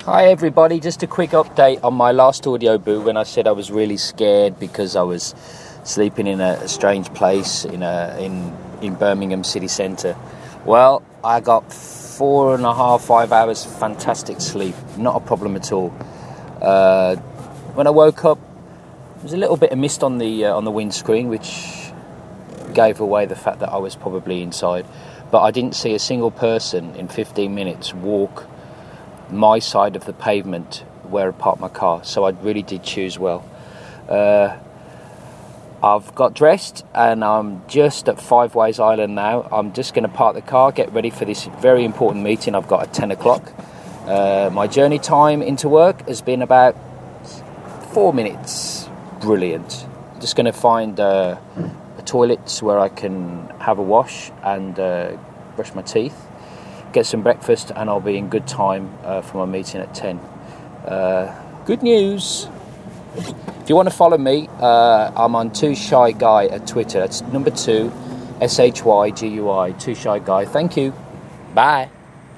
Hi everybody, just a quick update on my last audio boot when I said I was really scared because I was sleeping in a strange place in Birmingham city centre. Well, I got 4.5 hours fantastic sleep, not a problem at all. When I woke up, there was a little bit of mist on the windscreen, which gave away the fact that I was probably inside, but I didn't see a single person in 15 minutes walk my side of the pavement where I parked my car, so I really did choose well. I've got dressed and I'm just at Five Ways Island now. I'm just going to park the car, get ready for this very important meeting I've got at 10 o'clock. My journey time into work has been about 4 minutes. Brilliant. I'm just going to find a toilet where I can have a wash and brush my teeth, get some breakfast, and I'll be in good time for my meeting at 10. Good news. If you want to follow me, I'm on Too Shy Guy at Twitter. That's number 2, SHYGUI, Too Shy Guy. Thank you. Bye.